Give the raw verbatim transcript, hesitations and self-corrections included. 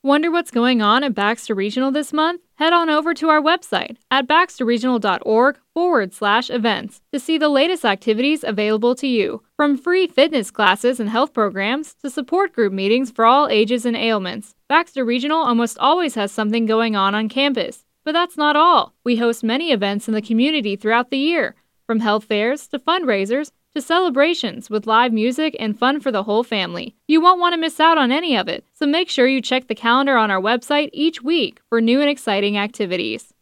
Wonder what's going on at Baxter Regional this month? Head on over to our website at baxterregional.org forward slash events to see the latest activities available to you. From free fitness classes and health programs to support group meetings for all ages and ailments, Baxter Regional almost always has something going on on campus. But that's not all. We host many events in the community throughout the year, from health fairs to fundraisers to celebrations with live music and fun for the whole family. You won't want to miss out on any of it, so make sure you check the calendar on our website each week for new and exciting activities.